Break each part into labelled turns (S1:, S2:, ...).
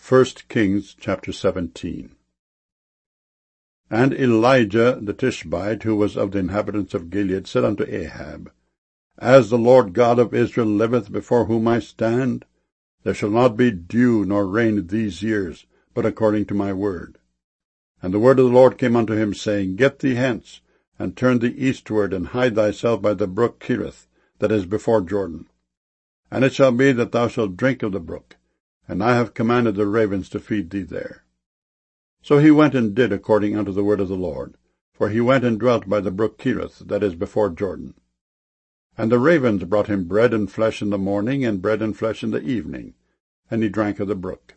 S1: 1 Kings chapter 17. And Elijah the Tishbite, who was of the inhabitants of Gilead, said unto Ahab, As the Lord God of Israel liveth, before whom I stand, there shall not be dew nor rain these years, but according to my word. And the word of the Lord came unto him, saying, Get thee hence, and turn thee eastward, and hide thyself by the brook Cherith, that is before Jordan. And it shall be that thou shalt drink of the brook, and I have commanded the ravens to feed thee there. So he went and did according unto the word of the Lord, for he went and dwelt by the brook Cherith, that is before Jordan. And the ravens brought him bread and flesh in the morning, and bread and flesh in the evening, and he drank of the brook.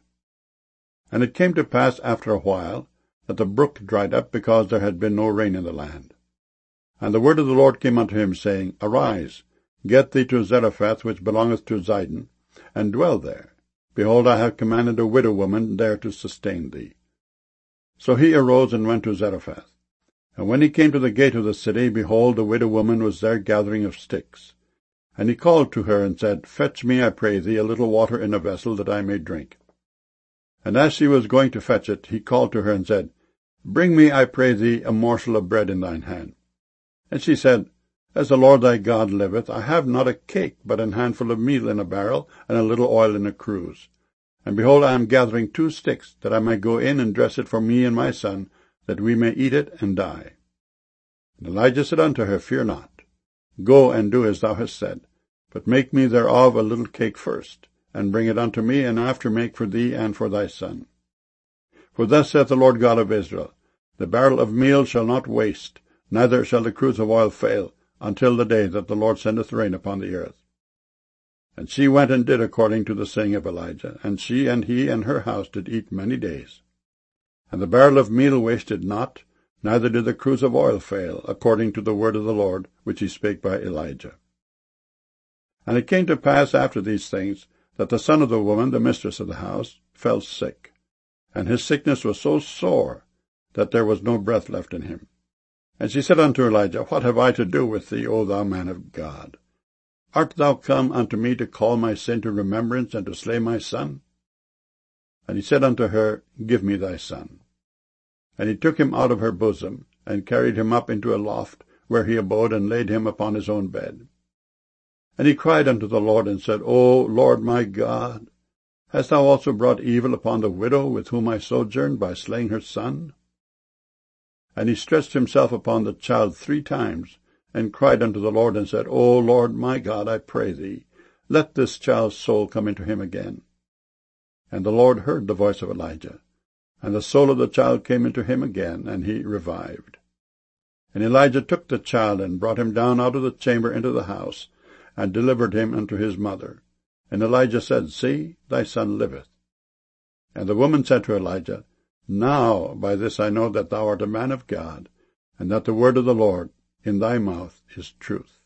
S1: And it came to pass after a while, that the brook dried up, because there had been no rain in the land. And the word of the Lord came unto him, saying, Arise, get thee to Zarephath, which belongeth to Zidon, and dwell there. Behold, I have commanded a widow woman there to sustain thee. So he arose and went to Zarephath. And when he came to the gate of the city, behold, the widow woman was there gathering of sticks. And he called to her, and said, Fetch me, I pray thee, a little water in a vessel, that I may drink. And as she was going to fetch it, he called to her, and said, Bring me, I pray thee, a morsel of bread in thine hand. And she said, As the Lord thy God liveth, I have not a cake, but an handful of meal in a barrel, and a little oil in a cruse. And behold, I am gathering 2 sticks, that I may go in and dress it for me and my son, that we may eat it and die. And Elijah said unto her, Fear not. Go and do as thou hast said, but make me thereof a little cake first, and bring it unto me, and after make for thee and for thy son. For thus saith the Lord God of Israel, The barrel of meal shall not waste, neither shall the cruse of oil fail, until the day that the Lord sendeth rain upon the earth. And she went and did according to the saying of Elijah, and she and he and her house did eat many days. And the barrel of meal wasted not, neither did the cruse of oil fail, according to the word of the Lord, which he spake by Elijah. And it came to pass after these things, that the son of the woman, the mistress of the house, fell sick. And his sickness was so sore, that there was no breath left in him. And she said unto Elijah, What have I to do with thee, O thou man of God? Art thou come unto me to call my sin to remembrance, and to slay my son? And he said unto her, Give me thy son. And he took him out of her bosom, and carried him up into a loft, where he abode, and laid him upon his own bed. And he cried unto the Lord, and said, O Lord my God, hast thou also brought evil upon the widow with whom I sojourned, by slaying her son? And he stretched himself upon the child 3 times, and cried unto the Lord, and said, O Lord my God, I pray thee, let this child's soul come into him again. And the Lord heard the voice of Elijah, and the soul of the child came into him again, and he revived. And Elijah took the child, and brought him down out of the chamber into the house, and delivered him unto his mother. And Elijah said, See, thy son liveth. And the woman said to Elijah, Now by this I know that thou art a man of God, and that the word of the Lord in thy mouth is truth.